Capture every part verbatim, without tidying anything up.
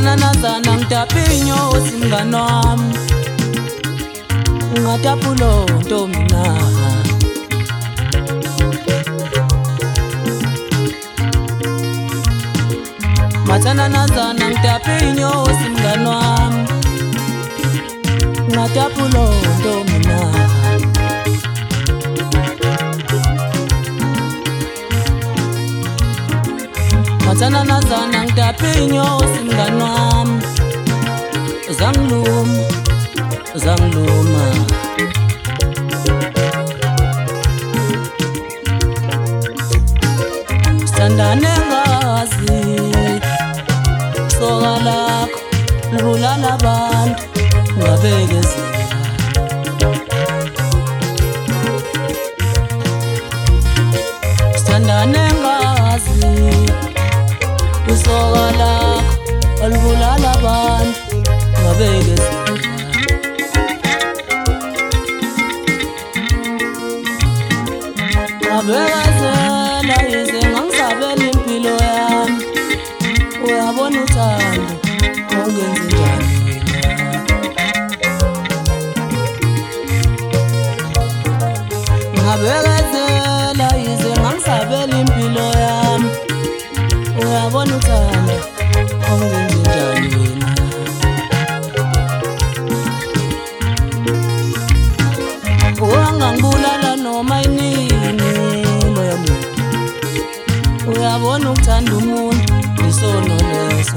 Mathana nazana ngitapinyo simngani wami ungatapulo ntombi na. Mathana nazana ngitapinyo simngani wami ungatapulo ntombi na. Mathana nazana ngitapinyo simngani wami zangiluma zangiluma. Sithandane ngazi soka lakho libulala abantu ngabekezela. Sithandane ngazi isoka lakho libulala abantu ngabekezela. Ngabekezela yize ngangisabela impilo yami uyabona uthando ungenzi njani wena. Ngabekezela yize ngangisabela impilo yami uyabona uthando ungenzi njani wena. Ungangibulala noma inini loya muntu uyabona ukuthanda umuntu isono leso.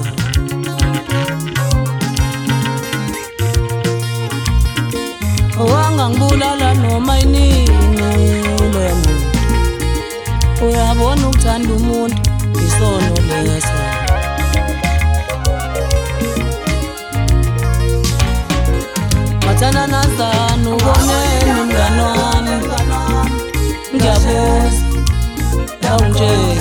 Ungangibulala noma inini loya muntu uyabona ukuthanda umuntu isono leso. Mathana nazana uboneni mngani wami ngiyabuza awungitsheli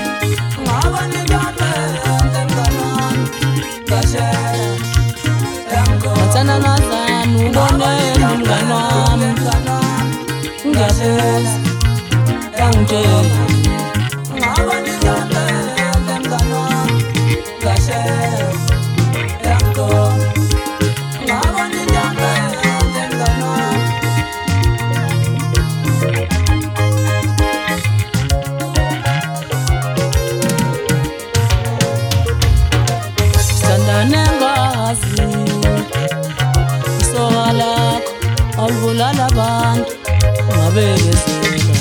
Mathana nazana uboneni mngani wami ngiyabuza awungitsheli. Sithandane ngazi isoka lakho alibulala abantu ngabekezela.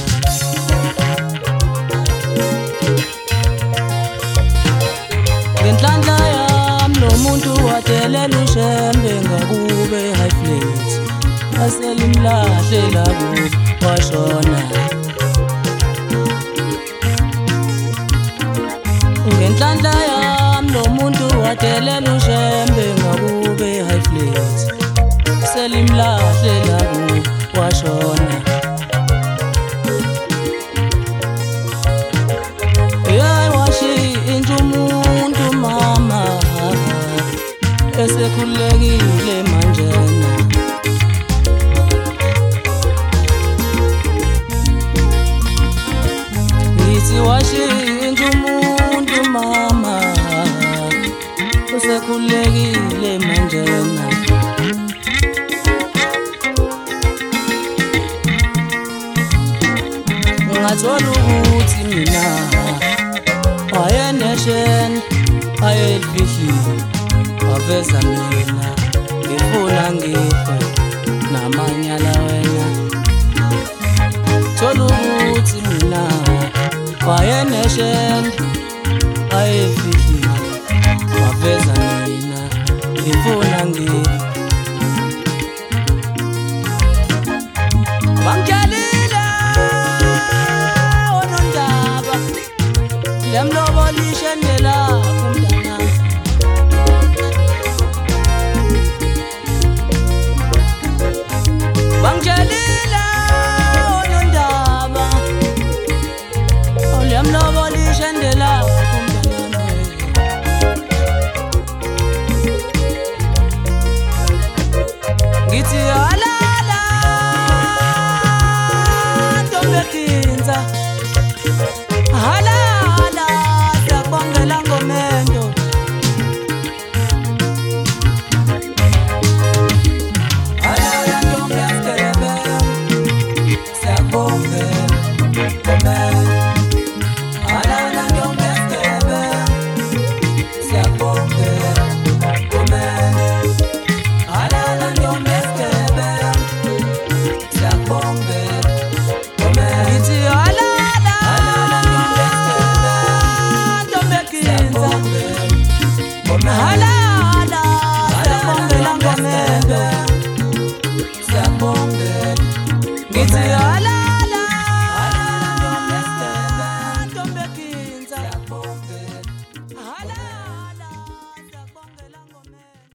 Ngenhlanhla yami lo muntu wadelela ushembe ngakube high flat aselimlahle lakubo washona. Ngenhlanhla yami lo muntu wadelela ushembe ngakube high flat selimlahle lakubo washona. Hey washintsha umuntu mama esekhulekile manjena. Ngithi washintsha umuntu mama usekhulekile manjena. Ngathola ukuthi mina wayeneshena ayelifihlile waveza mina ngifuna ngife namanyala wena. Thola ukuthi mina wayeneshena ayelifihlile waveza mina ngifuna ngife. Bangitshelile onondaba lemlobolishe nelapho mntanami. Bangitshelile onondaba lemlobolishe nelapho mntanami. Ngithi alala ntombi